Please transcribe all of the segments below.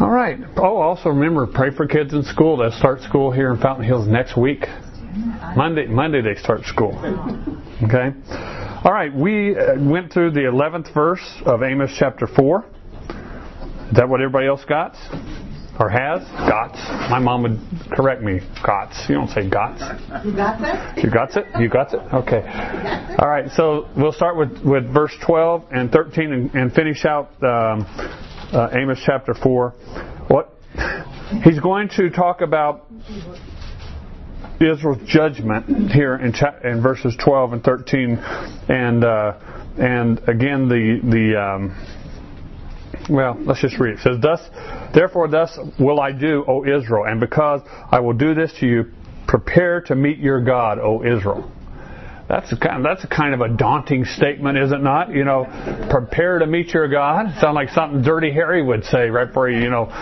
All right. Oh, also remember, pray for kids in school. They start school here in Fountain Hills next week. Monday they start school. Okay. All right. We went through the 11th verse of Amos chapter 4. Is that what everybody else got? Or has? Gots. My mom would correct me. Gots. You don't say gots. You got that? You got it? You got it? Okay. All right. So we'll start with verse 12 and 13 and finish out Amos chapter 4. What? He's going to talk about Israel's judgment here in verses 12 and 13, and again well, let's just read it. It says, Therefore thus will I do, O Israel, and because I will do this to you, prepare to meet your God, O Israel. That's kind of a daunting statement, is it not? You know, prepare to meet your God. Sound like something Dirty Harry would say right before you talk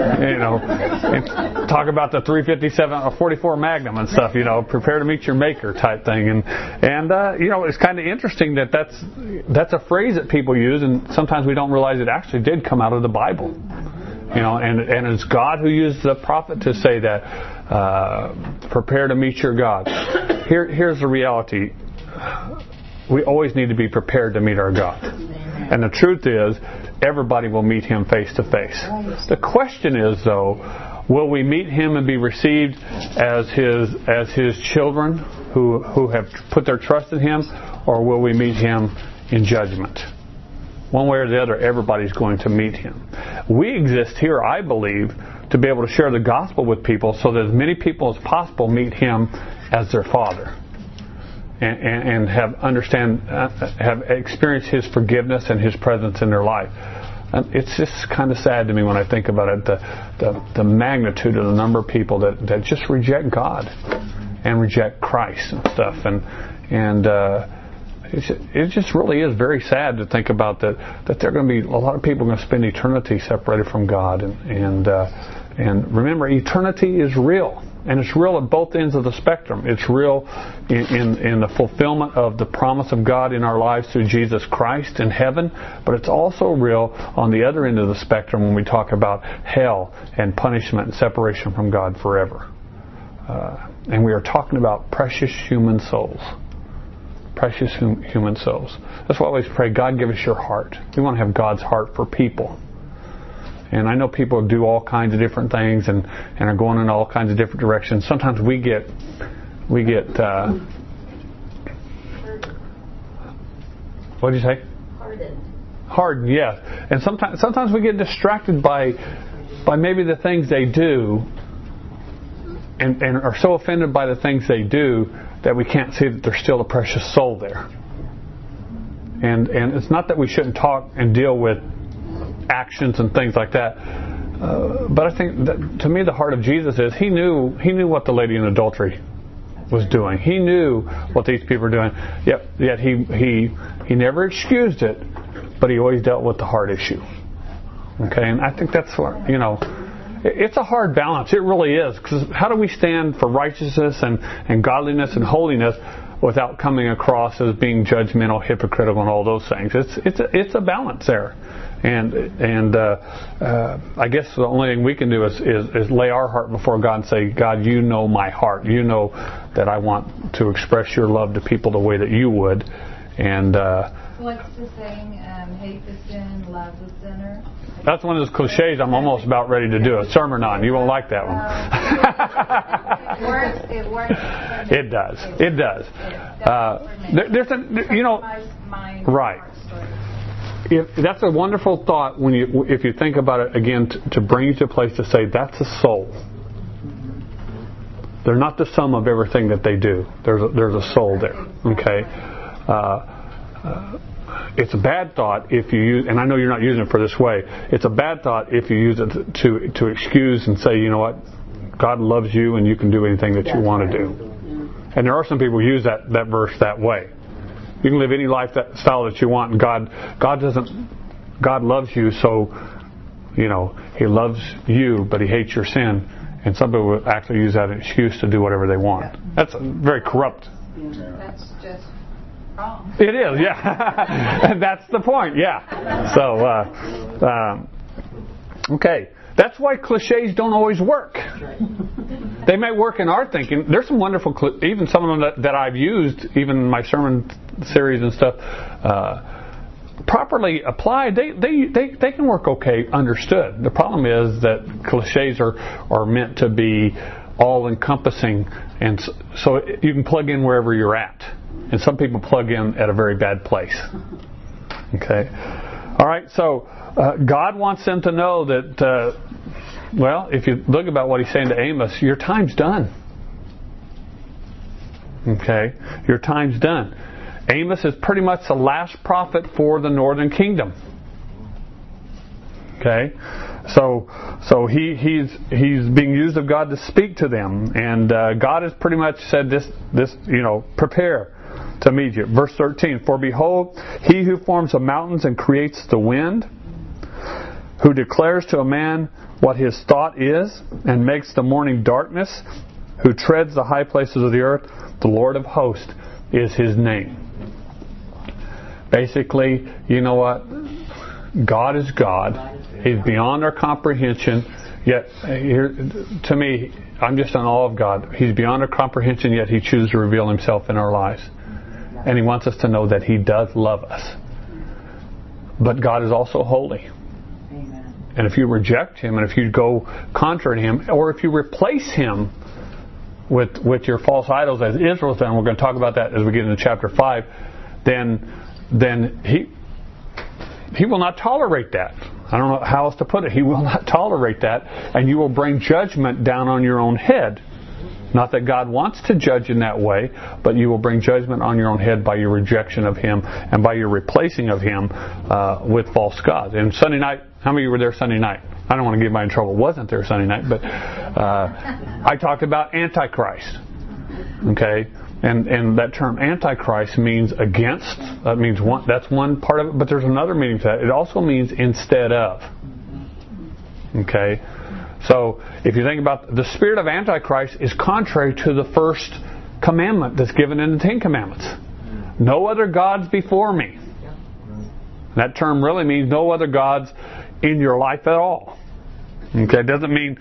about the 357 or 44 Magnum and stuff. You know, prepare to meet your Maker type thing. And it's kind of interesting that's a phrase that people use, and sometimes we don't realize it actually did come out of the Bible. You know, and it's God who used the prophet to say that, prepare to meet your God. Here's the reality. We always need to be prepared to meet our God. And the truth is, everybody will meet Him face to face. The question is, though, will we meet Him and be received as His children who have put their trust in Him, or will we meet Him in judgment? One way or the other, everybody's going to meet Him. We exist here, I believe, to be able to share the gospel with people so that as many people as possible meet Him as their Father and have experienced His forgiveness and His presence in their life. And it's just kind of sad to me when I think about it, the magnitude of the number of people that just reject God and reject Christ and stuff. And it just really is very sad to think about that there are going to be a lot of people going to spend eternity separated from God. And remember, eternity is real. And it's real at both ends of the spectrum. It's real in the fulfillment of the promise of God in our lives through Jesus Christ in heaven. But it's also real on the other end of the spectrum when we talk about hell and punishment and separation from God forever. And we are talking about precious human souls. Precious human souls. That's why I always pray, God, give us your heart. We want to have God's heart for people. And I know people do all kinds of different things and are going in all kinds of different directions. Sometimes we get what did you say? Hardened, yeah. And sometimes we get distracted by maybe the things they do and are so offended by the things they do that we can't see that there's still a precious soul there. And it's not that we shouldn't talk and deal with actions and things like that, but I think that, to me, the heart of Jesus is He knew what the lady in adultery was doing. He knew what these people were doing. Yet He never excused it, but He always dealt with the heart issue. Okay, and I think that's what, it's a hard balance. It really is. Because how do we stand for righteousness and godliness and holiness without coming across as being judgmental, hypocritical, and all those things? It's a balance there. And I guess the only thing we can do is lay our heart before God and say, God, you know my heart. You know that I want to express your love to people the way that you would. And what's the saying? Hate the sin, love the sinner. That's one of those cliches I'm almost about ready to do a sermon on. You won't like that one. It works. It does. There's right. That's a wonderful thought if you think about it again, to bring you to a place to say that's a soul. They're not the sum of everything that they do. There's a soul there. Okay. It's a bad thought if you use, and I know you're not using it for this way. It's a bad thought if you use it to excuse and say, you know what, God loves you and you can do anything that you want to do. And there are some people who use that verse that way. You can live any lifestyle that you want, and God loves you, so He loves you, but He hates your sin. And some people will actually use that as an excuse to do whatever they want. That's very corrupt. That's just wrong. It is, yeah. That's the point, yeah. So, okay. That's why cliches don't always work. They may work in our thinking. There's some wonderful, even some of them that I've used, even in my sermon series and stuff, properly applied, they can work okay, understood. The problem is that cliches are meant to be all-encompassing, and so you can plug in wherever you're at. And some people plug in at a very bad place. Okay? All right, so God wants them to know that, if you look about what he's saying to Amos, your time's done. Okay? Your time's done. Amos is pretty much the last prophet for the northern kingdom. Okay? So he's being used of God to speak to them. And God has pretty much said this, prepare to meet you. Verse 13, for behold, he who forms the mountains and creates the wind, who declares to a man what his thought is, and makes the morning darkness, who treads the high places of the earth, the Lord of hosts is his name. Basically, you know what? God is God. He's beyond our comprehension. Yet, to me, I'm just in awe of God. He's beyond our comprehension, yet he chooses to reveal himself in our lives. And he wants us to know that he does love us. But God is also holy. Amen. And if you reject him, and if you go contrary to him, or if you replace him with your false idols, as Israel's done, we're going to talk about that as we get into chapter 5, then he will not tolerate that. I don't know how else to put it. He will not tolerate that, and you will bring judgment down on your own head. Not that God wants to judge in that way, but you will bring judgment on your own head by your rejection of him and by your replacing of him with false gods. And Sunday night, how many of you were there Sunday night? I don't want to get anybody in trouble. Wasn't there Sunday night, but I talked about Antichrist. Okay, and that term Antichrist means against. That means one. That's one part of it. But there's another meaning to that. It also means instead of. Okay. So, if you think about the spirit of Antichrist is contrary to the first commandment that's given in the Ten Commandments. No other gods before me. That term really means no other gods in your life at all. Okay, it doesn't mean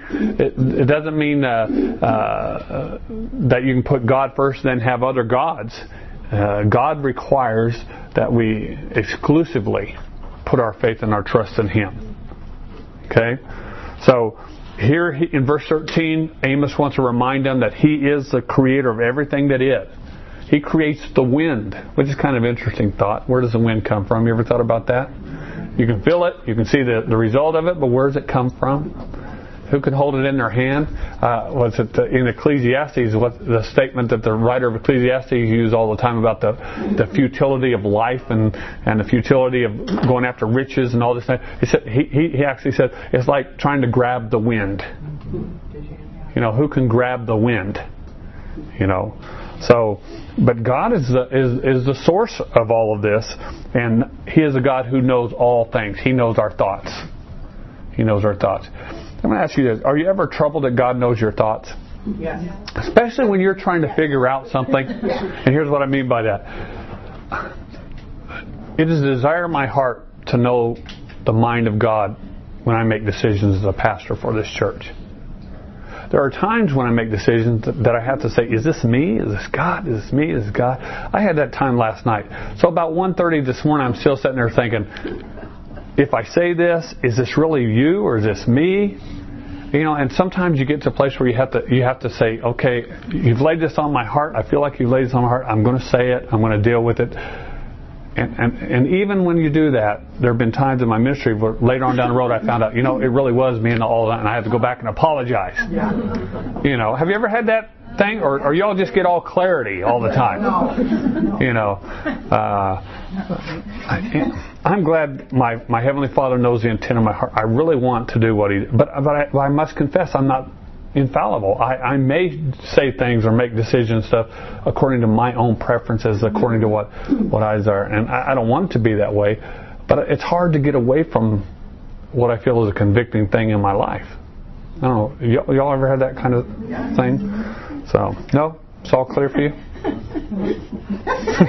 that you can put God first, then have other gods. God requires that we exclusively put our faith and our trust in Him. Okay, so. Here in verse 13, Amos wants to remind them that he is the creator of everything that is. He creates the wind, which is kind of an interesting thought. Where does the wind come from? You ever thought about that? You can feel it. You can see the result of it, but where does it come from? Who can hold it in their hand? Was it in Ecclesiastes? What the statement that the writer of Ecclesiastes used all the time about the futility of life and the futility of going after riches and all this thing. He said he actually said it's like trying to grab the wind. Who can grab the wind? So, but God is the source of all of this, and He is a God who knows all things. He knows our thoughts. He knows our thoughts. I'm going to ask you this. Are you ever troubled that God knows your thoughts? Yes. Especially when you're trying to figure out something. And here's what I mean by that. It is a desire of my heart to know the mind of God when I make decisions as a pastor for this church. There are times when I make decisions that I have to say, is this me? Is this God? Is this me? Is this God? I had that time last night. So about 1:30 this morning, I'm still sitting there thinking, if I say this, is this really you or is this me? And sometimes you get to a place where you have to say, okay, you've laid this on my heart. I feel like you've laid this on my heart. I'm going to say it. I'm going to deal with it. And even when you do that, there have been times in my ministry where later on down the road I found out, it really was me and all that, and I had to go back and apologize. Yeah. Have you ever had that thing, or y'all just get all clarity all the time? No. I'm glad my Heavenly Father knows the intent of my heart. I really want to do what He... But I must confess, I'm not infallible. I may say things or make decisions stuff according to my own preferences, according to what I desire. And I don't want it to be that way. But it's hard to get away from what I feel is a convicting thing in my life. I don't know. Y'all ever had that kind of thing? So, no? It's all clear for you?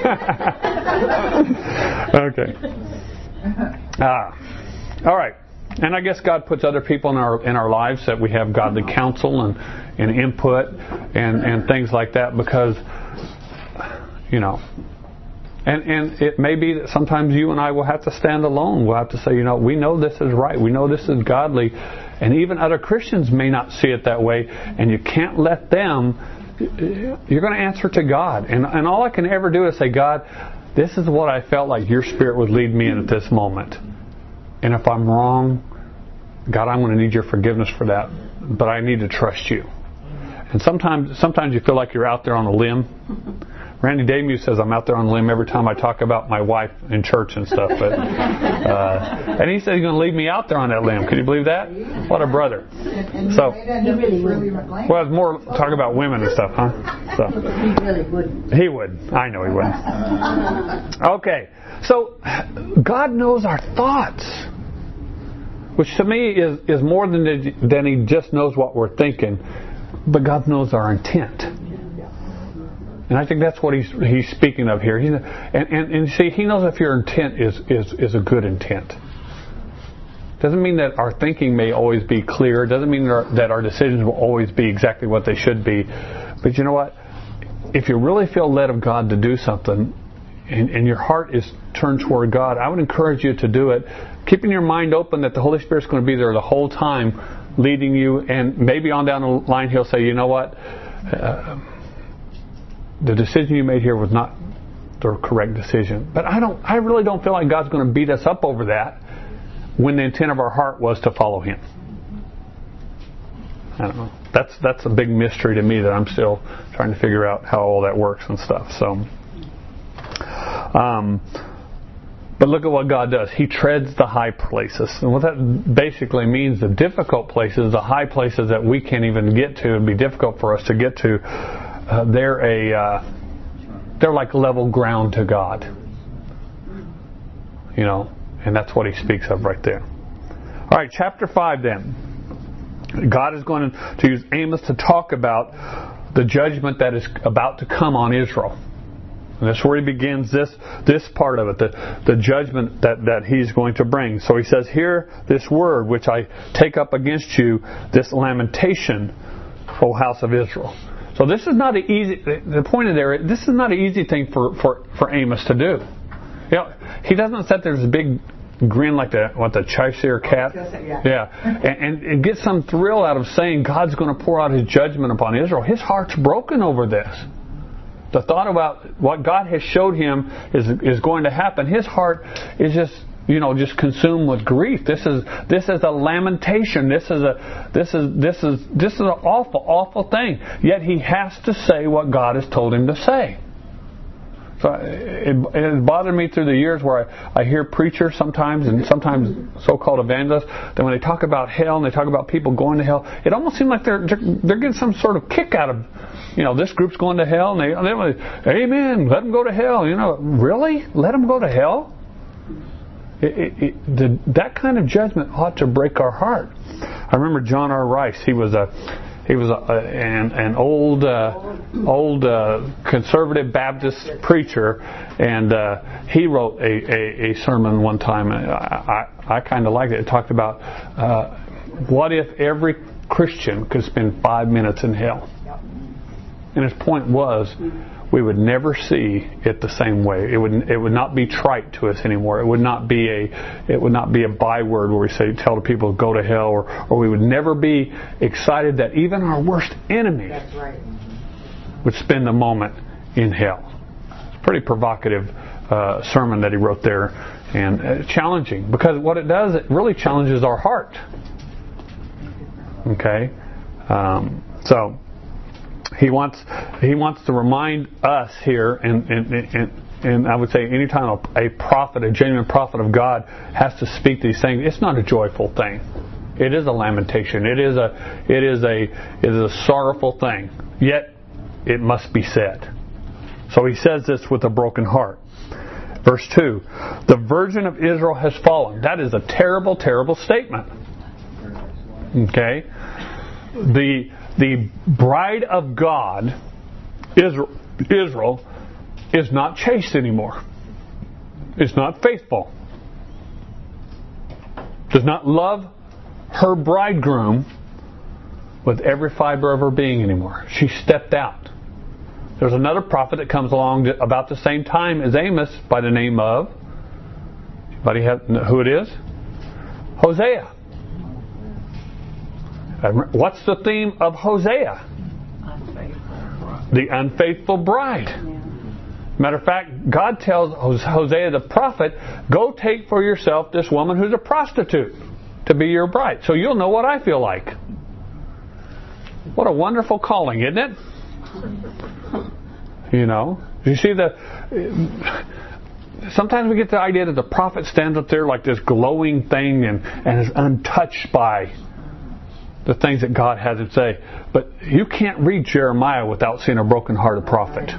Okay. All right. And I guess God puts other people in our lives that we have godly counsel and input and things like that, because, you know, and it may be that sometimes you and I will have to stand alone. We'll have to say, you know, we know this is right. We know this is godly. And even other Christians may not see it that way. And you can't let them. You're going to answer to God. And all I can ever do is say, God, this is what I felt like your Spirit would lead me in at this moment. And if I'm wrong, God, I'm going to need your forgiveness for that. But I need to trust you. And sometimes you feel like you're out there on a limb. Randy Damu says I'm out there on a limb every time I talk about my wife in church and stuff. But, and he said he's going to leave me out there on that limb. Can you believe that? What a brother. So, well, it's more talk about women and stuff, huh? So, he really wouldn't. He would. I know he wouldn't. Okay. So, God knows our thoughts, which to me is more than He just knows what we're thinking, but God knows our intent. And I think that's what he's speaking of here. And see, He knows if your intent is a good intent. Doesn't mean that our thinking may always be clear. Doesn't mean that our decisions will always be exactly what they should be. But you know what? If you really feel led of God to do something, and your heart is turned toward God, I would encourage you to do it, keeping your mind open that the Holy Spirit's going to be there the whole time, leading you. And maybe on down the line He'll say, you know what? The decision you made here was not the correct decision. But I really don't feel like God's going to beat us up over that when the intent of our heart was to follow Him. I don't know. That's a big mystery to me that I'm still trying to figure out how all that works and stuff. So, but look at what God does. He treads the high places. And what that basically means, the difficult places, the high places that we can't even get to, it'd be difficult for us to get to, they're like level ground to God, you know, and that's what He speaks of right there. All right, chapter 5 then. God is going to use Amos to talk about the judgment that is about to come on Israel. And that's where he begins this part of it, the judgment that he's going to bring. So he says, hear this word which I take up against you, this lamentation, O house of Israel. So this is not an easy. The point of there, this is not an easy thing for Amos to do. You know, he doesn't sit there with a big grin like the Cheshire cat. Yeah, and get some thrill out of saying God's going to pour out His judgment upon Israel. His heart's broken over this. The thought about what God has showed him is going to happen. His heart is just consumed with grief. This is a lamentation. This is an awful thing. Yet he has to say what God has told him to say. So it has bothered me through the years where I hear preachers sometimes, and sometimes so-called evangelists, that when they talk about hell and they talk about people going to hell, it almost seems like they're getting some sort of kick out of, you know, this group's going to hell, and they amen, let them go to hell. You know, really? Let them go to hell? That kind of judgment ought to break our heart. I remember John R. Rice. He was an old conservative Baptist preacher, and he wrote a sermon one time. I kind of liked it. It talked about what if every Christian could spend 5 minutes in hell. And his point was, we would never see it the same way. It would not be trite to us anymore. It would not be a byword where we tell the people go to hell, or we would never be excited that even our worst enemy would spend a moment in hell. It's a pretty provocative sermon that he wrote there, and challenging, because what it does, it really challenges our heart. Okay, so. He wants to remind us here, and I would say anytime a prophet, a genuine prophet of God, has to speak these things, it's not a joyful thing. It is a lamentation. It is a sorrowful thing. Yet it must be said. So he says this with a broken heart. Verse 2, the virgin of Israel has fallen. That is a terrible, terrible statement. Okay? The bride of God, Israel, is not chaste anymore. It's not faithful. does not love her bridegroom with every fiber of her being anymore. She stepped out. There's another prophet that comes along about the same time as Amos by the name of, anybody have who it is? Hosea. What's the theme of Hosea? The unfaithful bride. Matter of fact, God tells Hosea the prophet, go take for yourself this woman who's a prostitute to be your bride. So you'll know what I feel like. What a wonderful calling, isn't it? You know, you see sometimes we get the idea that the prophet stands up there like this glowing thing and is untouched by the things that God has to say. But you can't read Jeremiah without seeing a broken-hearted prophet.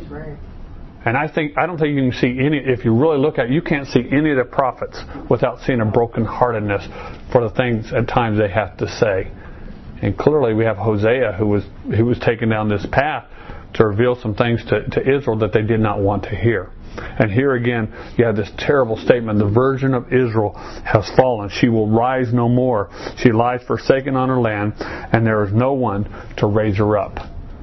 And I don't think you can see any, if you really look at it, you can't see any of the prophets without seeing a brokenheartedness for the things at times they have to say. And clearly we have Hosea who was taken down this path to reveal some things to Israel that they did not want to hear. And here again, you have this terrible statement, the virgin of Israel has fallen. She will rise no more. She lies forsaken on her land, and there is no one to raise her up.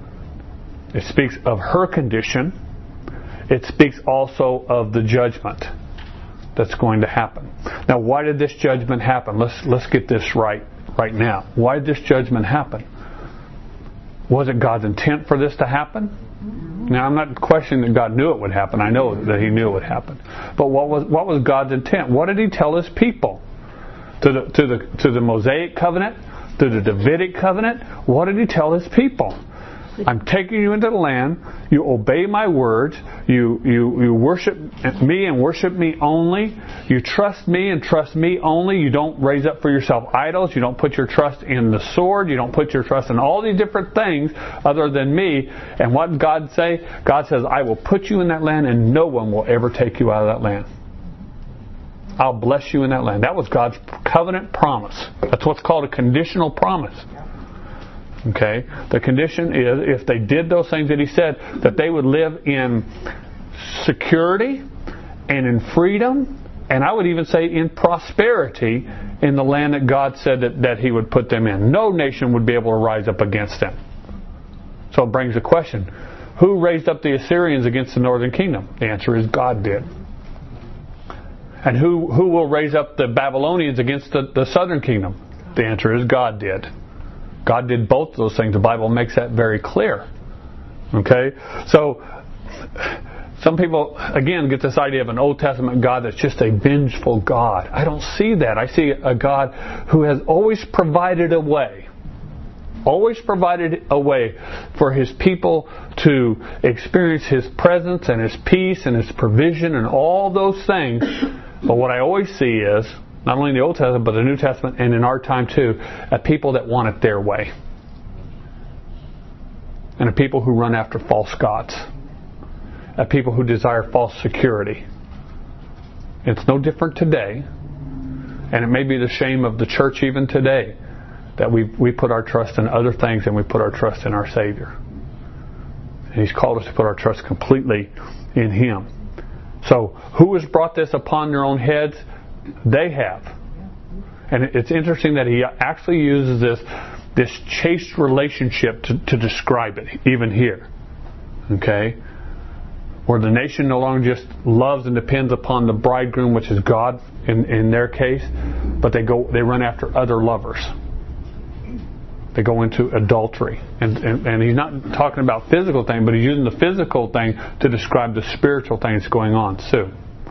It speaks of her condition. It speaks also of the judgment that's going to happen. Now, why did this judgment happen? Let's get this right now. Why did this judgment happen? Was it God's intent for this to happen? Now, I'm not questioning that God knew it would happen. I know that He knew it would happen. But what was God's intent? What did He tell His people? To the Mosaic covenant? To the Davidic covenant? What did He tell His people? I'm taking you into the land. You obey my words. You worship me and worship me only. You trust me and trust me only. You don't raise up for yourself idols. You don't put your trust in the sword. You don't put your trust in all these different things other than me. And what did God say? God says, I will put you in that land and no one will ever take you out of that land. I'll bless you in that land. That was God's covenant promise. That's what's called a conditional promise. Okay, the condition is if they did those things that He said, that they would live in security and in freedom, and I would even say in prosperity in the land that God said that He would put them in. No nation would be able to rise up against them. So it brings a question. Who raised up the Assyrians against the northern kingdom? The answer is God did. And who will raise up the Babylonians against the southern kingdom? The answer is God did. God did both of those things. The Bible makes that very clear. Okay? So, some people, again, get this idea of an Old Testament God that's just a vengeful God. I don't see that. I see a God who has always provided a way. Always provided a way for His people to experience His presence and His peace and His provision and all those things. But what I always see is, not only in the Old Testament, but the New Testament, and in our time too, a people that want it their way. And a people who run after false gods. A people who desire false security. It's no different today. And it may be the shame of the church even today that we put our trust in other things than we put our trust in our Savior. And He's called us to put our trust completely in Him. So, who has brought this upon their own heads? They have. And it's interesting that He actually uses this chaste relationship to describe it, even here. Okay? Where the nation no longer just loves and depends upon the bridegroom, which is God in their case, but they run after other lovers. They go into adultery. And He's not talking about physical thing, but He's using the physical thing to describe the spiritual things going on. Sue.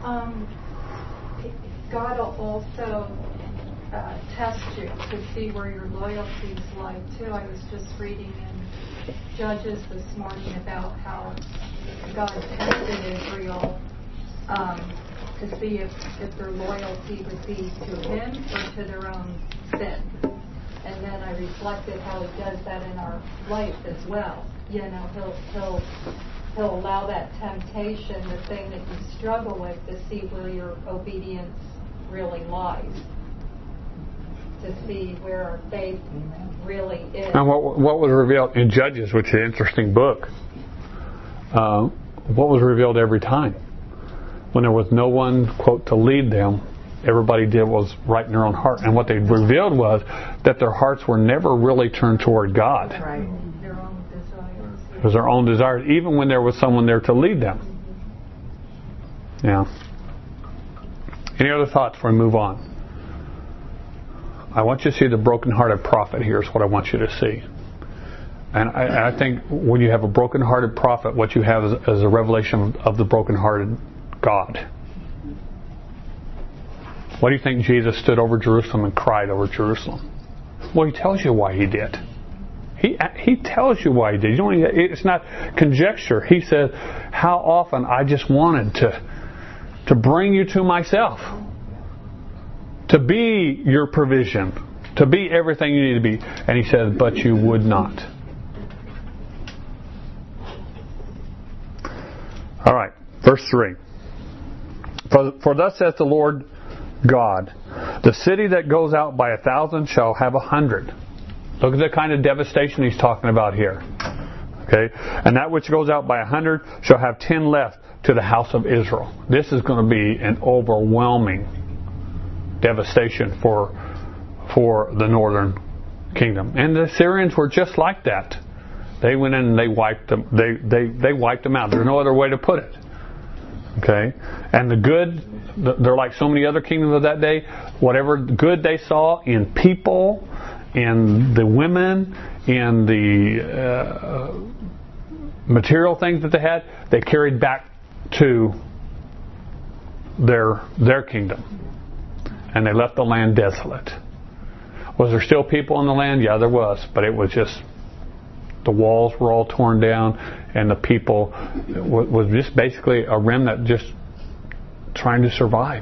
God will also test you to see where your loyalties lie too. I was just reading in Judges this morning about how God tested Israel to see if their loyalty would be to Him or to their own sin. And then I reflected how He does that in our life as well. You know, He'll allow that temptation, the thing that you struggle with, to see where your obedience really lies, to see where our faith really is. And what was revealed in Judges, which is an interesting book, what was revealed every time? When there was no one, quote, to lead them, everybody did what was right in their own heart. And what they revealed was that their hearts were never really turned toward God. Right. Their own desires. It was their own desires, even when there was someone there to lead them. Yeah. Any other thoughts before we move on? I want you to see the broken-hearted prophet. Here's what I want you to see. And I think when you have a broken-hearted prophet, what you have is a revelation of the broken-hearted God. Why do you think Jesus stood over Jerusalem and cried over Jerusalem? Well, He tells you why He did. He tells you why He did. It's not conjecture. He said, how often I just wanted to bring you to myself. To be your provision. To be everything you need to be. And He said, but you would not. All right, verse 3. For thus saith the Lord God, the city that goes out by 1,000 shall have 100. Look at the kind of devastation He's talking about here. Okay, and that which goes out by 100 shall have 10 left to the house of Israel. This is going to be an overwhelming devastation for the northern kingdom. And the Assyrians were just like that. They went in and they wiped them. They wiped them out. There's no other way to put it. Okay, and the good, they're like so many other kingdoms of that day. Whatever good they saw in people, in the women, in the material things that they had, they carried back to their kingdom, and they left the land desolate. Was there still people in the land? Yeah, there was, but it was just the walls were all torn down, and the people was just basically a remnant just trying to survive.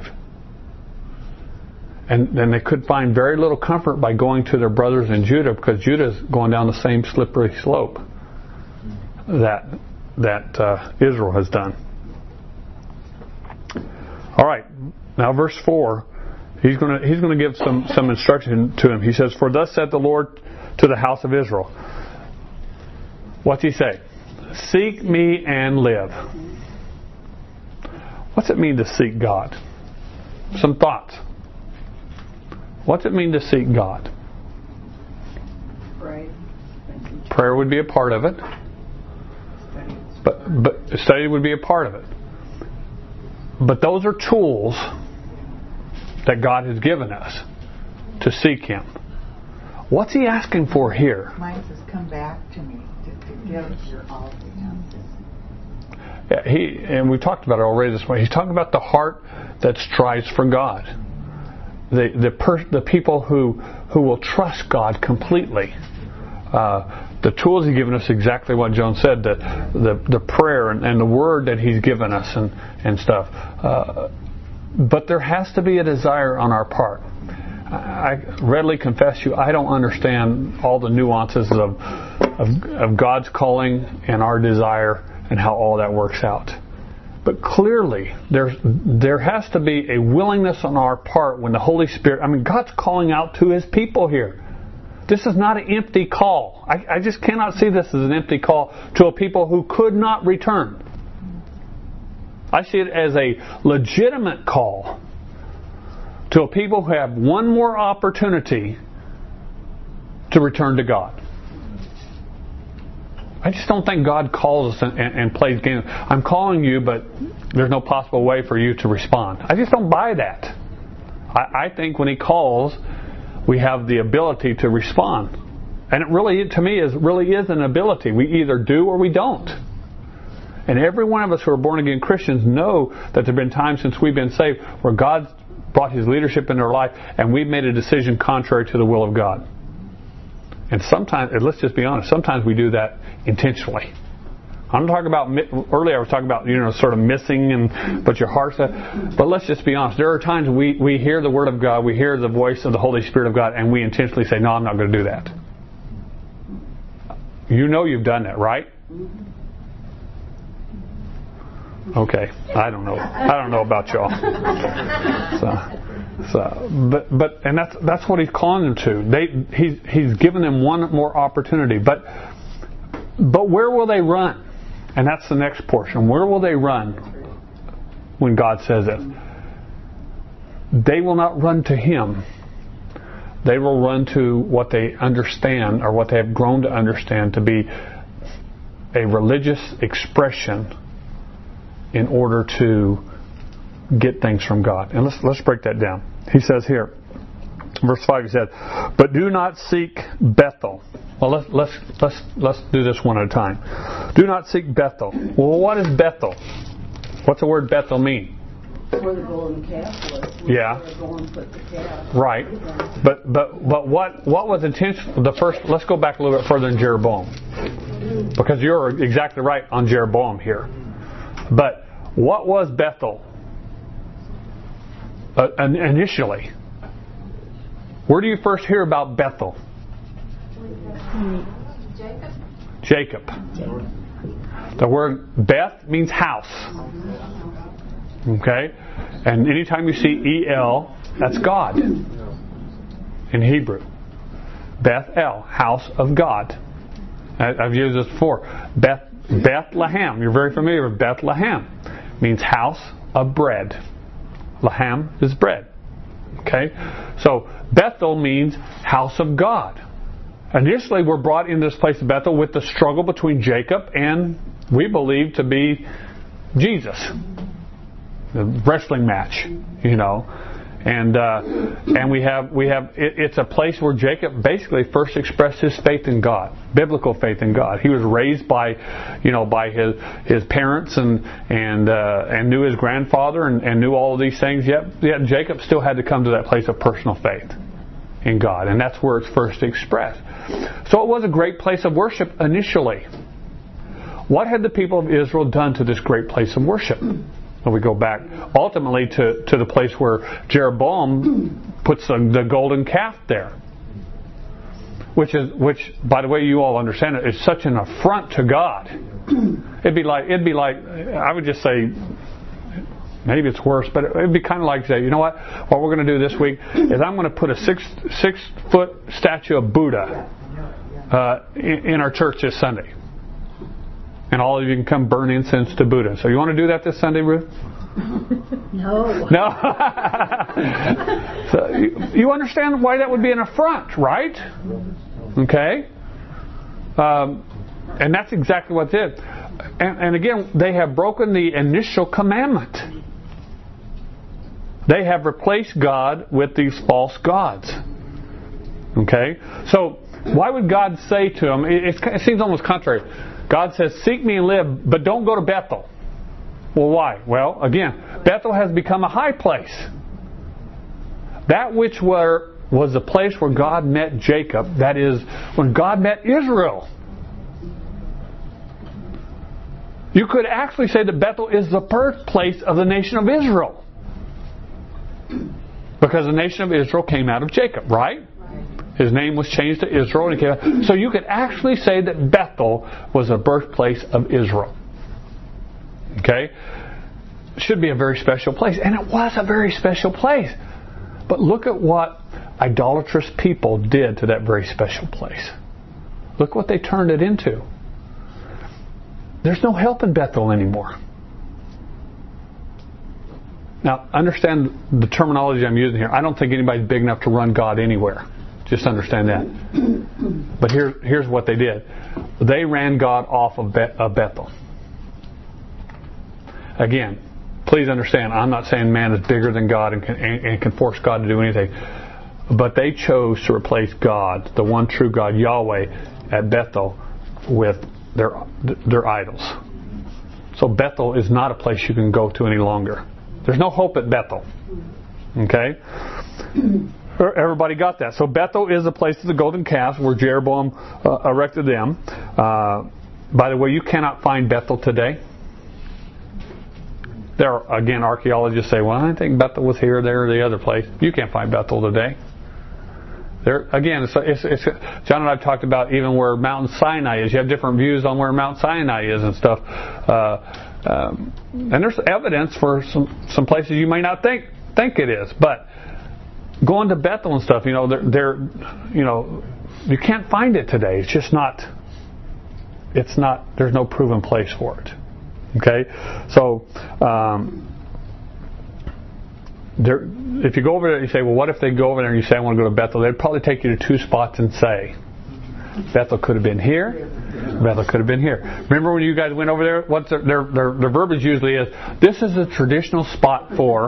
And then they could find very little comfort by going to their brothers in Judah, because Judah's going down the same slippery slope that Israel has done. All right, now verse 4. He's going to give some instruction to him. He says, "For thus saith the Lord to the house of Israel." What's He say? Seek me and live. What's it mean to seek God? Some thoughts. What's it mean to seek God? Pray. Prayer would be a part of it. But study would be a part of it. But those are tools that God has given us to seek Him. What's He asking for here? Mine says, come back to me, to give your all to Him. Yeah, and we talked about it already this morning. He's talking about the heart that strives for God. The people who will trust God completely. The tools He's given us, exactly what Joan said, the prayer and the word that He's given us and stuff. But there has to be a desire on our part. I readily confess to you, I don't understand all the nuances of God's calling and our desire and how all that works out. But clearly, there has to be a willingness on our part when the Holy Spirit... God's calling out to His people here. This is not an empty call. I just cannot see this as an empty call to a people who could not return. I see it as a legitimate call to a people who have one more opportunity to return to God. I just don't think God calls us and plays games. I'm calling you, but there's no possible way for you to respond. I just don't buy that. I think when He calls, we have the ability to respond. And it really, to me, really is an ability. We either do or we don't. And every one of us who are born-again Christians know that there have been times since we've been saved where God brought His leadership into our life and we've made a decision contrary to the will of God. And sometimes, let's just be honest, sometimes we do that intentionally. I'm talking about, earlier I was talking about, sort of missing, but your heart's set. But let's just be honest. There are times we hear the Word of God, we hear the voice of the Holy Spirit of God, and we intentionally say, no, I'm not going to do that. You know you've done that, right? Okay, I don't know about y'all. And that's what He's calling them to. He's given them one more opportunity. But where will they run? And that's the next portion. Where will they run when God says it? they will not run to Him. They will run to what they understand, or what they have grown to understand to be a religious expression in order to get things from God. And let's break that down. He says here, verse 5, he said, "But do not seek Bethel." Well, let's do this one at a time. Do not seek Bethel. Well, what is Bethel? What's the word Bethel mean? Where the golden calf was. Yeah. Put the calf. Right. But what was intentional? Let's go back a little bit further in Jeroboam, because you're exactly right on Jeroboam here. But what was Bethel initially? Where do you first hear about Bethel? Jacob. The word Beth means house. Okay? And anytime you see El, that's God in Hebrew. Beth-El, house of God. I've used this before. Bethlehem. You're very familiar with Bethlehem. Means house of bread. Lahem is bread. Okay? So Bethel means house of God. Initially, we're brought into this place of Bethel with the struggle between Jacob and, we believe, to be Jesus. The wrestling match, you know. And we have it's a place where Jacob basically first expressed his faith in God, biblical faith in God. He was raised by his parents and knew his grandfather and knew all of these things. Yet Jacob still had to come to that place of personal faith in God, and that's where it's first expressed. So it was a great place of worship initially. What had the people of Israel done to this great place of worship? Well, we go back ultimately to the place where Jeroboam puts the golden calf there, which by the way you all understand it, is such an affront to God. It'd be like I would just say, maybe it's worse, but it'd be kind of like say, you know what we're going to do this week is I'm going to put a 6-foot statue of Buddha in our church this Sunday. And all of you can come burn incense to Buddha. So you want to do that this Sunday, Ruth? No. So you understand why that would be an affront, right? Okay? And that's exactly what it is. And again, they have broken the initial commandment. They have replaced God with these false gods. Okay? So why would God say to them, it seems almost contrary. God says, seek me and live, but don't go to Bethel. Well, why? Well, again, Bethel has become a high place. That which was the place where God met Jacob, that is, when God met Israel. You could actually say that Bethel is the birthplace of the nation of Israel. Because the nation of Israel came out of Jacob, right? His name was changed to Israel. And he came out. So you could actually say that Bethel was the birthplace of Israel. Okay? Should be a very special place. And it was a very special place. But look at what idolatrous people did to that very special place. Look what they turned it into. There's no help in Bethel anymore. Now, understand the terminology I'm using here. I don't think anybody's big enough to run God anywhere. Just understand that. But here's what they did. They ran God off of Bethel. Again, please understand, I'm not saying man is bigger than God and can force God to do anything. But they chose to replace God, the one true God, Yahweh, at Bethel with their idols. So Bethel is not a place you can go to any longer. There's no hope at Bethel. Okay? Everybody got that. So Bethel is the place of the golden calves where Jeroboam erected them. By the way, you cannot find Bethel today. There are, again, archaeologists say, well, I think Bethel was here, there, or the other place. You can't find Bethel today. There, again, it's John and I have talked about even where Mount Sinai is. You have different views on where Mount Sinai is and stuff. And there's evidence for some places you may not think it is, but going to Bethel and stuff, you can't find it today. It's just not. It's not. There's no proven place for it. Okay, so if you go over there, you say, well, what if they go over there and you say, I want to go to Bethel? They'd probably take you to two spots and say, Bethel could have been here. Bethel could have been here. Remember when you guys went over there? What's their verbiage usually is, this is a traditional spot for,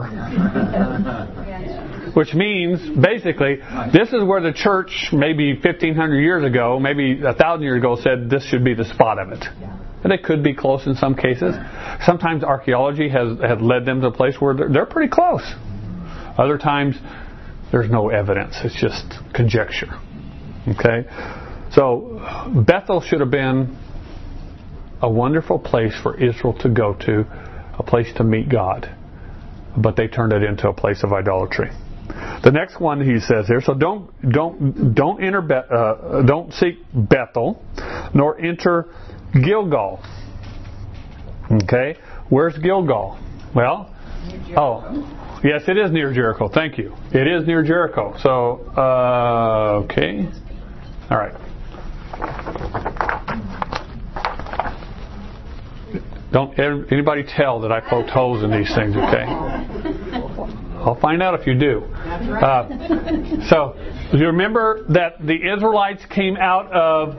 which means basically this is where the church maybe 1,500 years ago, maybe 1,000 years ago said this should be the spot of it. And they could be close in some cases. Sometimes archaeology has led them to a place where they're pretty close. Other times there's no evidence. It's just conjecture. Okay? So Bethel should have been a wonderful place for Israel to go to, a place to meet God. But they turned it into a place of idolatry. The next one he says here, so don't seek Bethel, nor enter Gilgal. Okay, where's Gilgal? Well, yes, it is near Jericho. Thank you. It is near Jericho. So, okay, all right. Don't anybody tell that I poked holes in these things, okay? I'll find out if you do. So, you remember that the Israelites came out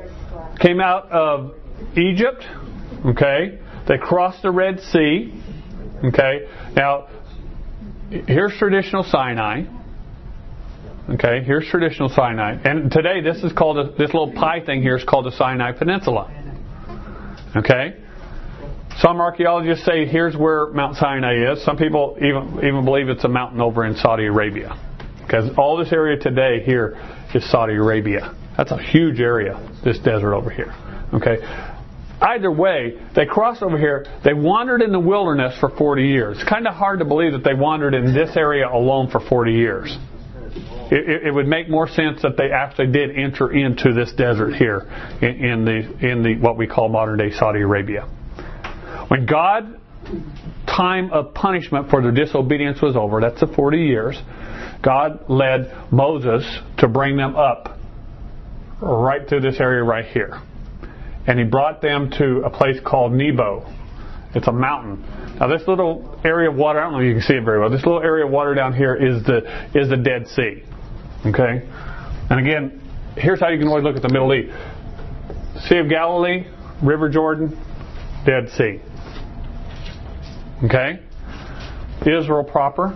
of Egypt, okay? They crossed the Red Sea, okay? Now, here's traditional Sinai. Okay, here's traditional Sinai. And today this is called, this little pie thing here is called the Sinai Peninsula. Okay? Some archaeologists say here's where Mount Sinai is. Some people even believe it's a mountain over in Saudi Arabia. Because all this area today here is Saudi Arabia. That's a huge area, this desert over here. Okay? Either way, they crossed over here. They wandered in the wilderness for 40 years. It's kind of hard to believe that they wandered in this area alone for 40 years. It would make more sense that they actually did enter into this desert here in the what we call modern day Saudi Arabia. When God's time of punishment for their disobedience was over, that's the 40 years, God led Moses to bring them up right through this area right here. And he brought them to a place called Nebo. It's a mountain. Now this little area of water, I don't know if you can see it very well, this little area of water down here is the Dead Sea. Okay? And again, here's how you can always look at the Middle East. Sea of Galilee, River Jordan, Dead Sea. Okay? Israel proper.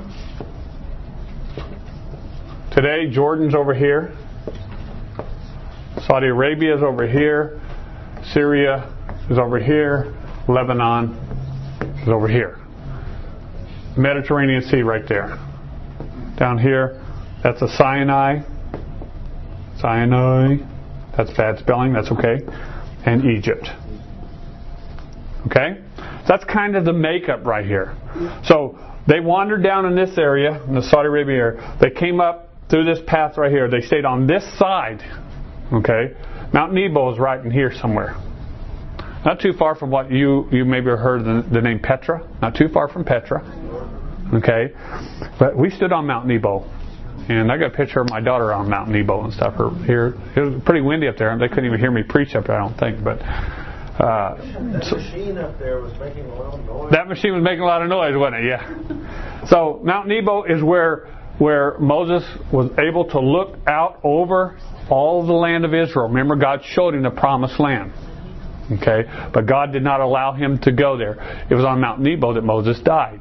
Today, Jordan's over here. Saudi Arabia is over here. Syria is over here. Lebanon is over here. Mediterranean Sea right there. Down here, that's a Sinai. That's bad spelling, that's okay. And Egypt. Okay? So that's kind of the makeup right here. So they wandered down in this area, in the Saudi Arabia area. They came up through this path right here. They stayed on this side. Okay? Mount Nebo is right in here somewhere. Not too far from what you maybe have heard the name Petra. Not too far from Petra. Okay? But we stood on Mount Nebo. And I got a picture of my daughter on Mount Nebo and stuff. Here, it was pretty windy up there. They couldn't even hear me preach up there, I don't think. But that machine up there was making a lot of noise. That machine was making a lot of noise, wasn't it? Yeah. So Mount Nebo is where Moses was able to look out over all the land of Israel. Remember, God showed him the promised land. Okay, but God did not allow him to go there. It was on Mount Nebo that Moses died.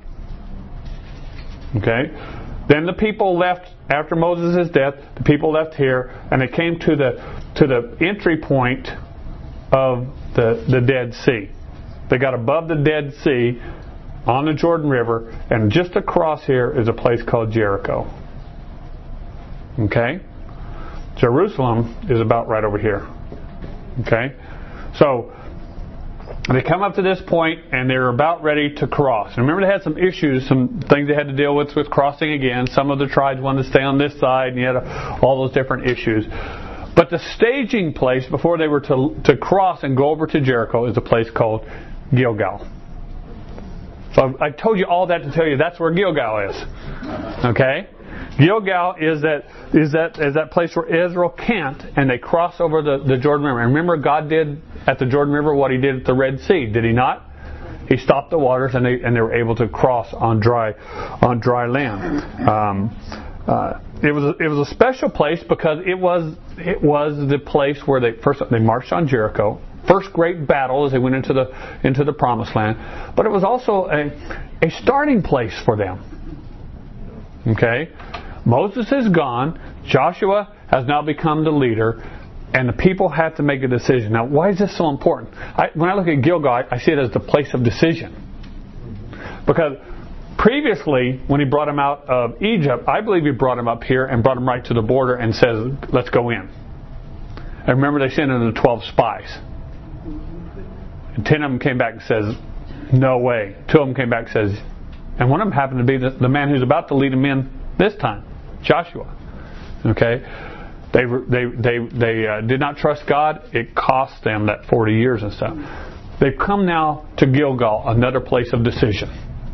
Okay. Then the people left after Moses' death. The people left here, and they came to the entry point of the Dead Sea. They got above the Dead Sea on the Jordan River, and just across here is a place called Jericho. Okay, Jerusalem is about right over here. Okay, so they come up to this point and they're about ready to cross. And remember, they had some issues, some things they had to deal with crossing again. Some of the tribes wanted to stay on this side, and you had all those different issues. But the staging place before they were to cross and go over to Jericho is a place called Gilgal. So I told you all that to tell you that's where Gilgal is. Okay? Gilgal is that place where Israel camped, and they cross over the Jordan River. And remember, God did at the Jordan River what He did at the Red Sea, did He not? He stopped the waters, and they were able to cross on dry land. It was a special place because it was the place where they marched on Jericho. First great battle as they went into the Promised Land, but it was also a starting place for them. Okay, Moses is gone. Joshua has now become the leader, and the people have to make a decision. Now, why is this so important? When I look at Gilgal, I see it as the place of decision, because previously, when he brought them out of Egypt, I believe he brought them up here and brought them right to the border and says, "Let's go in." And remember, they sent in the 12 spies. And 10 of them came back and says, "No way." 2 of them came back and says, and one of them happened to be the man who's about to lead them in this time, Joshua. Okay, they did not trust God. It cost them that 40 years and stuff. They've come now to Gilgal, another place of decision,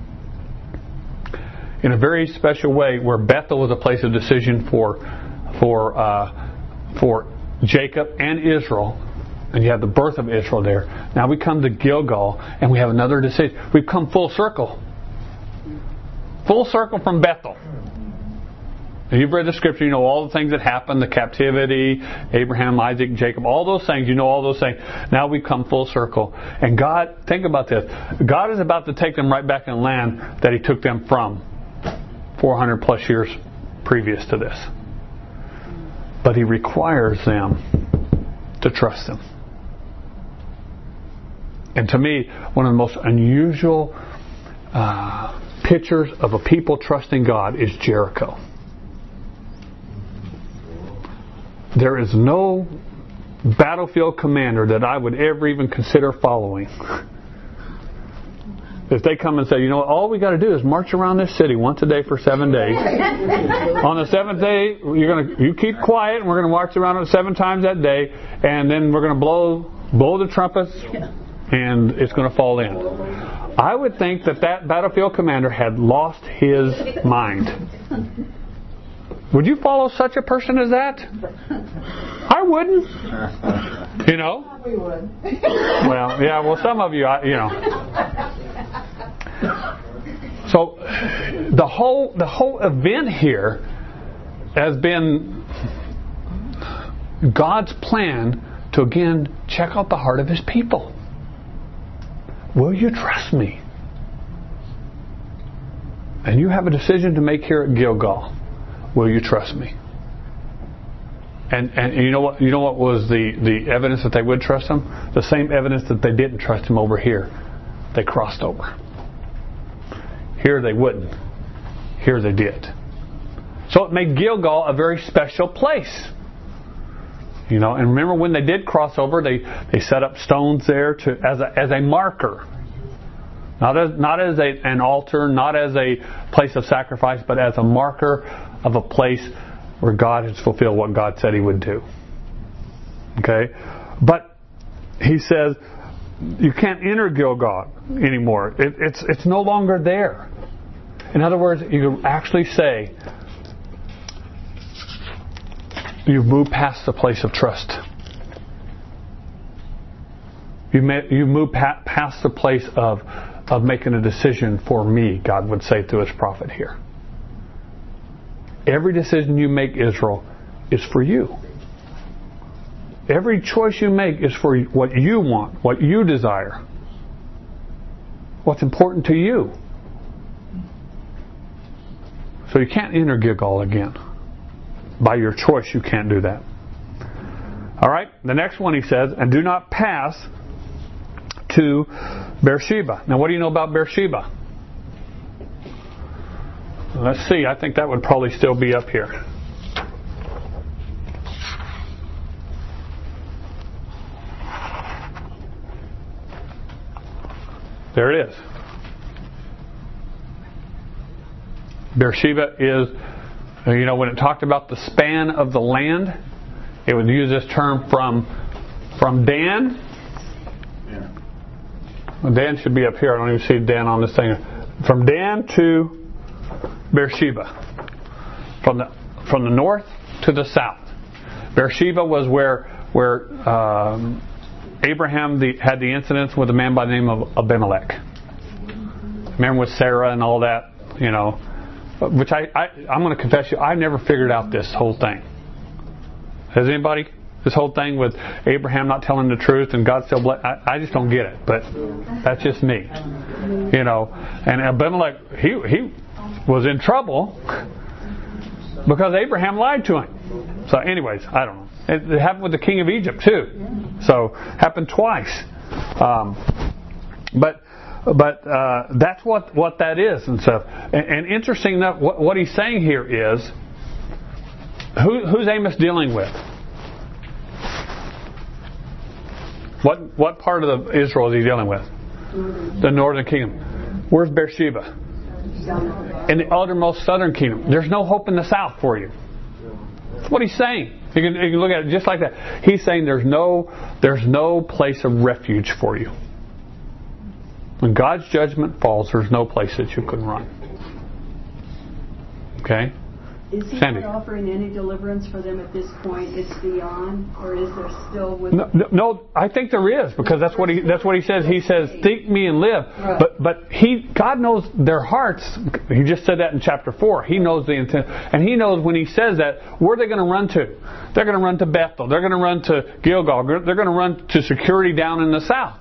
in a very special way, where Bethel was a place of decision for Jacob and Israel. And you have the birth of Israel there. Now we come to Gilgal, and we have another decision. We've come full circle. Full circle from Bethel. And you've read the scripture, you know all the things that happened, the captivity, Abraham, Isaac, Jacob, all those things, you know all those things. Now we come full circle. And God, think about this. God is about to take them right back in the land that He took them from 400 plus years previous to this. But He requires them to trust Him. And to me, one of the most unusual pictures of a people trusting God is Jericho. There is no battlefield commander that I would ever even consider following. If they come and say, you know what, all we got to do is march around this city once a day for 7 days. On the 7th day, you keep quiet, and we're going to march around it 7 times that day, and then we're going to blow the trumpets, and it's going to fall in. I would think that battlefield commander had lost his mind. Would you follow such a person as that? I wouldn't. You know? We would. Well, yeah. Well, some of you, you know. So the whole event here has been God's plan to again check out the heart of His people. Will you trust me? And you have a decision to make here at Gilgal. Will you trust me? And you know what was the evidence that they would trust Him? The same evidence that they didn't trust Him over here. They crossed over. Here they wouldn't. Here they did. So it made Gilgal a very special place. You know, and remember when they did cross over, they set up stones there as a marker. Not as an altar, not as a place of sacrifice, but as a marker of a place where God has fulfilled what God said He would do. Okay? But He says you can't enter Gilgal anymore. It's no longer there. In other words, you can actually say you've moved past the place of trust. You've moved past the place of making a decision for me, God would say through His prophet here. Every decision you make, Israel, is for you. Every choice you make is for what you want, what you desire, what's important to you. So you can't enter Gilgal again. By your choice, you can't do that. All right, the next one He says, and do not pass to Beersheba. Now, what do you know about Beersheba? Let's see. I think that would probably still be up here. There it is. Beersheba is, you know, when it talked about the span of the land, it would use this term from Dan. Well, Dan should be up here. I don't even see Dan on this thing. From Dan to Beersheba. From the north to the south. Beersheba was where Abraham had the incidents with a man by the name of Abimelech. Remember with Sarah and all that, you know, which I'm going to confess you, I never figured out this whole thing. Has anybody? This whole thing with Abraham not telling the truth and God still I just don't get it, but that's just me. You know, and Abimelech, he was in trouble because Abraham lied to him. So anyways, I don't know. It happened with the king of Egypt too. So happened twice. But that's what that is and stuff. And interesting enough, what he's saying here is, who's Amos dealing with? What part of Israel is he dealing with? The northern kingdom. Where's Beersheba? In the uttermost southern kingdom. There's no hope in the south for you. That's what he's saying. You can look at it just like that. He's saying there's no place of refuge for you. When God's judgment falls, there's no place that you can run. Okay? Is he Sandy. not offering any deliverance for them at this point? It's beyond, or is there still with? No, I think there is, because that's what he says. He says, "Seek me and live." Right. But God knows their hearts. He just said that in chapter 4. He knows the intent, and he knows when he says that, where are they going to run to? They're going to run to Bethel. They're going to run to Gilgal. They're going to run to security down in the south.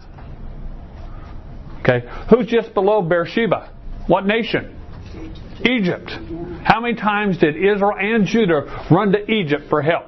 Okay, who's just below Beersheba? What nation? Egypt. How many times did Israel and Judah run to Egypt for help?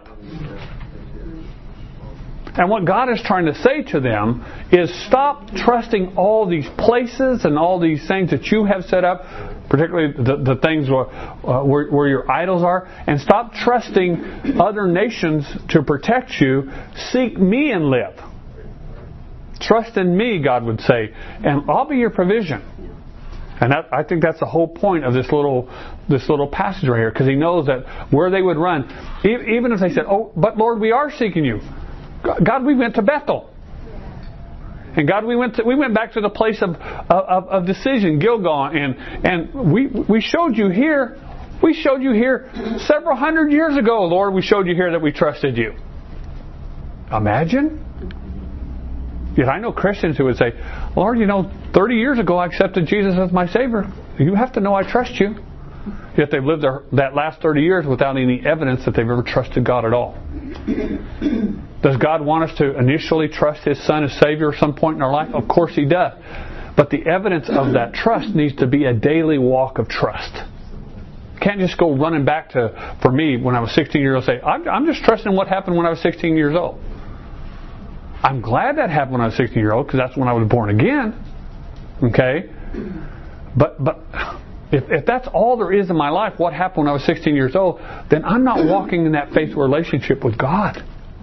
And what God is trying to say to them is, stop trusting all these places and all these things that you have set up, particularly the things where your idols are, and stop trusting other nations to protect you. Seek me and live. Trust in me, God would say, and I'll be your provision. And I think that's the whole point of this little passage right here, because he knows that where they would run, even if they said, "Oh, but Lord, we are seeking you." God, we went to Bethel, and God, we went back to the place of decision, Gilgal, and we showed you here. We showed you here several hundred years ago, Lord. We showed you here that we trusted you. Imagine. Yet I know Christians who would say, "Lord, 30 years ago I accepted Jesus as my Savior. You have to know I trust you." Yet they've lived that last 30 years without any evidence that they've ever trusted God at all. Does God want us to initially trust His Son as Savior at some point in our life? Of course He does. But the evidence of that trust needs to be a daily walk of trust. You can't just go running back to, for me, when I was 16 years old, say, I'm just trusting what happened when I was 16 years old. I'm glad that happened when I was 16 years old, because that's when I was born again. Okay? But if that's all there is in my life, what happened when I was 16 years old, then I'm not walking in that faithful relationship with God.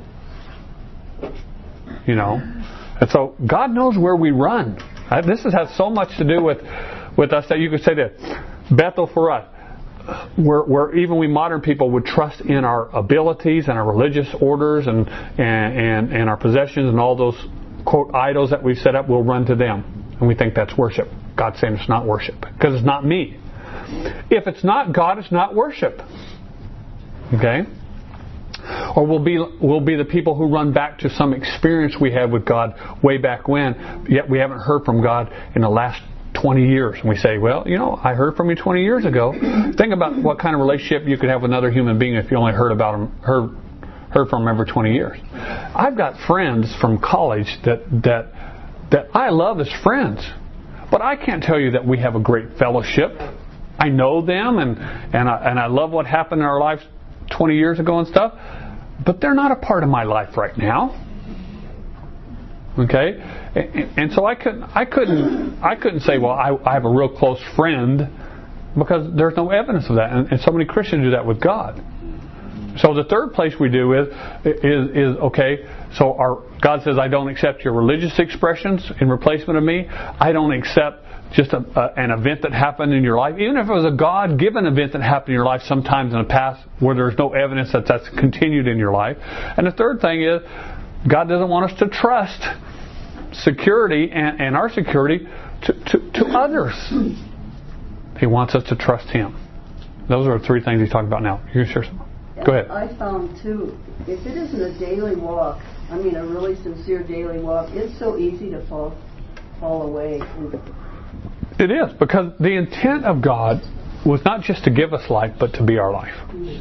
And so God knows where we run. This has so much to do with us that you could say that Bethel for us, where even we modern people would trust in our abilities and our religious orders and our possessions and all those, quote, idols that we've set up, we'll run to them. And we think that's worship. God's saying it's not worship, because it's not me. If it's not God, it's not worship. Okay? Or we'll be the people who run back to some experience we had with God way back when, yet we haven't heard from God in the last 20 years. And we say, well, I heard from you 20 years ago. Think about what kind of relationship you could have with another human being if you only heard from them every 20 years. I've got friends from college that I love as friends, but I can't tell you that we have a great fellowship. I know them and I love what happened in our lives 20 years ago and stuff, but they're not a part of my life right now. Okay, and so I couldn't say, well, I have a real close friend, because there's no evidence of that, and so many Christians do that with God. So the third place we do is okay. So God says, I don't accept your religious expressions in replacement of me. I don't accept just an event that happened in your life, even if it was a God-given event that happened in your life sometimes in the past, where there's no evidence that that's continued in your life. And the third thing is, God doesn't want us to trust security and our security to others. He wants us to trust Him. Those are the three things He's talking about now. You're going to share something? Go ahead. I found too, if it isn't a daily walk, a really sincere daily walk, it's so easy to fall away. It is, because the intent of God was not just to give us life, but to be our life.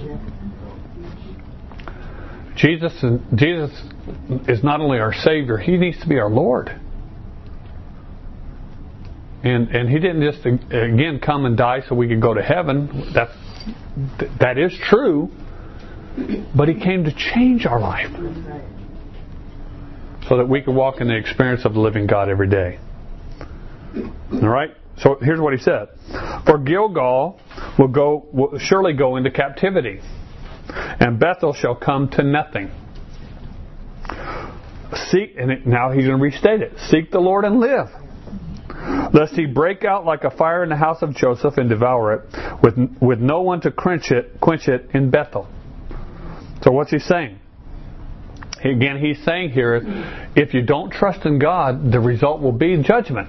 Jesus is not only our Savior, He needs to be our Lord. And He didn't just, again, come and die so we could go to heaven. That is true. But He came to change our life so that we could walk in the experience of the living God every day. All right? So here's what He said. For Gilgal will surely go into captivity, and Bethel shall come to nothing. Now He's going to restate it. Seek the Lord and live, lest He break out like a fire in the house of Joseph and devour it, with no one to quench it in Bethel. So what's He saying? Again, He's saying here, if you don't trust in God, the result will be judgment.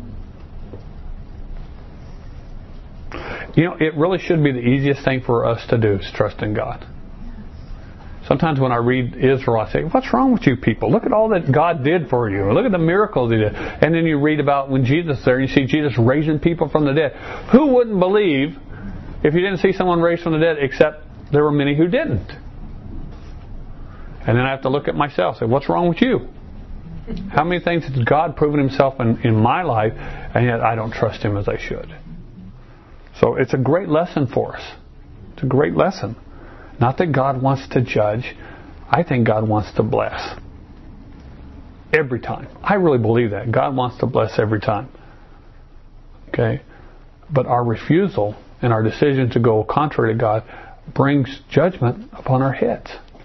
You know, it really should be the easiest thing for us to do is trust in God. Sometimes when I read Israel, I say, what's wrong with you people? Look at all that God did for you. Look at the miracles He did. And then you read about when Jesus is there, you see Jesus raising people from the dead. Who wouldn't believe if you didn't see someone raised from the dead, except there were many who didn't? And then I have to look at myself and say, what's wrong with you? How many things has God proven Himself in my life, and yet I don't trust Him as I should? So it's a great lesson for us. It's a great lesson. Not that God wants to judge. I think God wants to bless. Every time. I really believe that. God wants to bless every time. Okay? But our refusal and our decision to go contrary to God brings judgment upon our heads.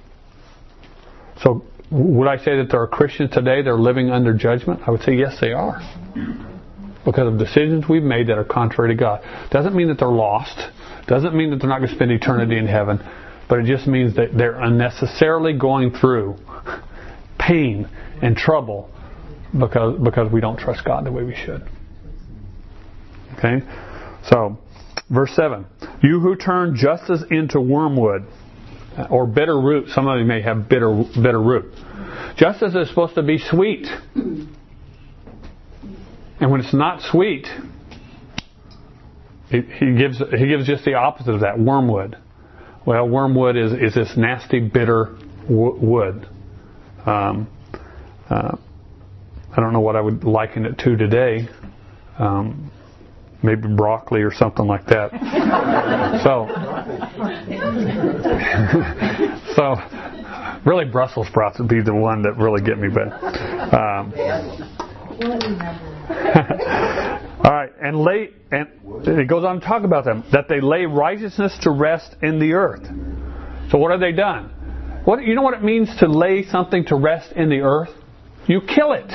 So would I say that there are Christians today that are living under judgment? I would say yes, they are. Because of decisions we've made that are contrary to God. Doesn't mean that they're lost. Doesn't mean that they're not going to spend eternity in heaven. But it just means that they're unnecessarily going through pain and trouble because we don't trust God the way we should. Okay? So, verse 7. You who turn justice into wormwood, or bitter root. Some of you may have bitter root. Justice is supposed to be sweet. And when it's not sweet, he gives just the opposite of that, wormwood. Well, wormwood is this nasty, bitter wood. I don't know what I would liken it to today. Maybe broccoli or something like that. So really Brussels sprouts would be the one that really get me. But all right, and it goes on to talk about them, that they lay righteousness to rest in the earth. So what have they done? You know what it means to lay something to rest in the earth? You kill it.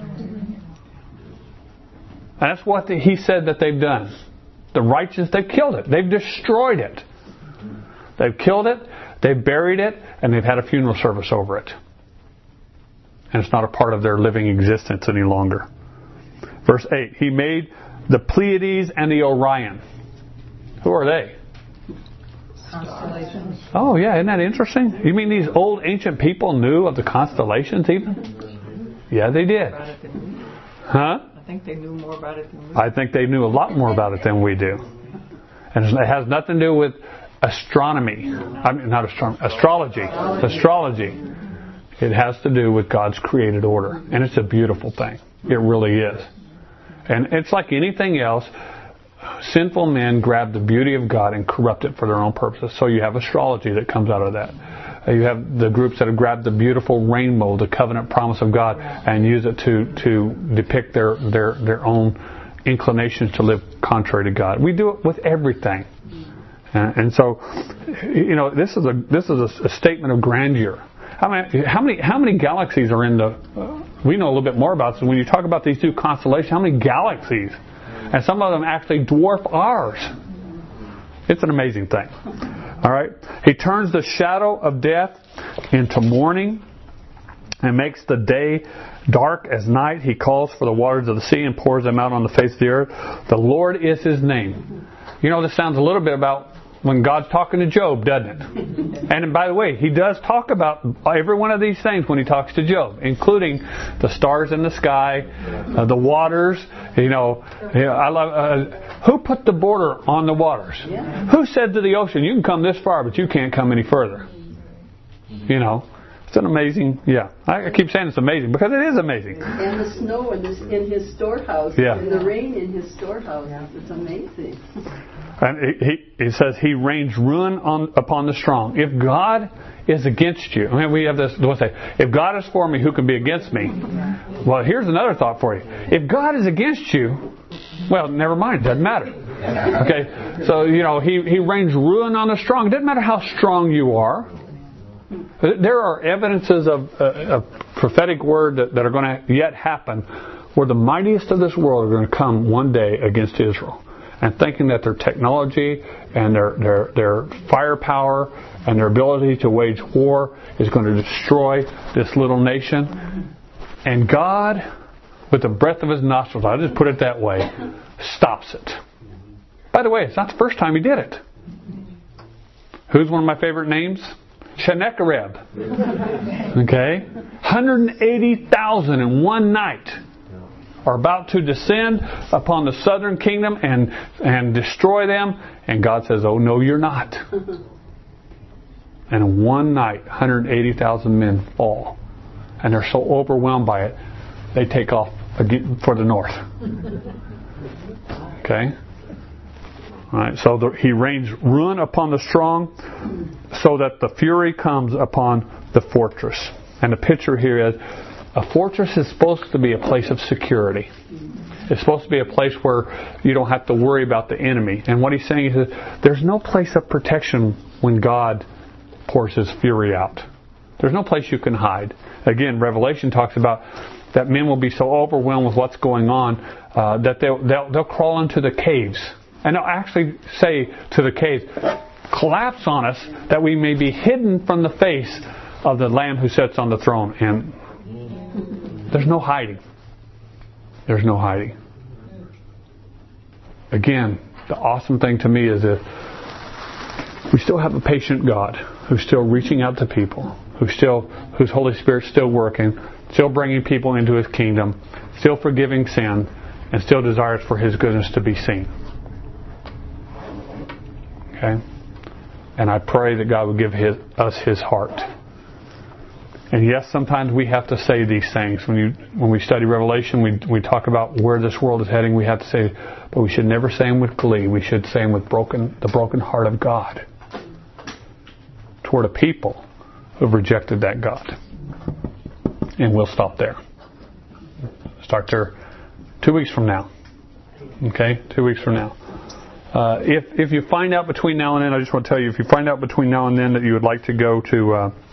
That's what He said that they've done. The righteous, they've killed it. They've destroyed it. They've killed it, they've buried it, and they've had a funeral service over it. And it's not a part of their living existence any longer. Verse 8, He made the Pleiades and the Orion. Who are they? Constellations. Oh, yeah, isn't that interesting? You mean these old ancient people knew of the constellations even? Yeah, they did. Huh? I think they knew more about it than we do. I think they knew a lot more about it than we do. And it has nothing to do with astronomy. I mean, not astronomy. Astrology. Astrology. It has to do with God's created order. And it's a beautiful thing. It really is. And it's like anything else. Sinful men grab the beauty of God and corrupt it for their own purposes. So you have astrology that comes out of that. You have the groups that have grabbed the beautiful rainbow, the covenant promise of God, and use it to depict their own inclinations to live contrary to God. We do it with everything. And so, you know, this is a statement of grandeur. How many galaxies are in the? We know a little bit more about this. When you talk about these two constellations, how many galaxies? And some of them actually dwarf ours. It's an amazing thing. All right. He turns the shadow of death into morning and makes the day dark as night. He calls for the waters of the sea and pours them out on the face of the earth. The Lord is His name. You know, this sounds a little bit about when God's talking to Job, doesn't it? And by the way, He does talk about every one of these things when He talks to Job, including the stars in the sky, the waters. I love. Who put the border on the waters? Who said to the ocean, "You can come this far, but you can't come any further"? It's an amazing. Yeah, I keep saying it's amazing because it is amazing. And the snow in His storehouse, and the rain in His storehouse. It's amazing. And it says He rains ruin upon the strong. If God is against you, we have this. We'll say, if God is for me, who can be against me? Well, here's another thought for you. If God is against you, well, never mind. It doesn't matter. Okay, so He rains ruin on the strong. It doesn't matter how strong you are. There are evidences of a prophetic word that are going to yet happen, where the mightiest of this world are going to come one day against Israel, and thinking that their technology and their firepower and their ability to wage war is going to destroy this little nation. And God, with the breath of His nostrils, I'll just put it that way, stops it. By the way, it's not the first time He did it. Who's one of my favorite names? Sennacherib. Okay? 180,000 in one night are about to descend upon the southern kingdom and destroy them. And God says, "Oh, no, you're not." And in one night, 180,000 men fall. And they're so overwhelmed by it, they take off for the north. Okay? All right, so He rains ruin upon the strong, so that the fury comes upon the fortress. And the picture here is, a fortress is supposed to be a place of security. It's supposed to be a place where you don't have to worry about the enemy. And what He's saying is that there's no place of protection when God pours His fury out. There's no place you can hide. Again, Revelation talks about that men will be so overwhelmed with what's going on that they'll crawl into the caves. And they'll actually say to the caves, "Collapse on us that we may be hidden from the face of the Lamb who sits on the throne." And there's no hiding. There's no hiding. Again, the awesome thing to me is that we still have a patient God who's still reaching out to people, whose Holy Spirit's still working, still bringing people into His kingdom, still forgiving sin, and still desires for His goodness to be seen. Okay? And I pray that God will give us His heart. And yes, sometimes we have to say these things. When we study Revelation, we talk about where this world is heading. We have to say, but we should never say them with glee. We should say them with the broken heart of God toward a people who have rejected that God. And we'll stop there. Start there 2 weeks from now. Okay? 2 weeks from now. If you find out between now and then, I just want to tell you, if you find out between now and then that you would like to go to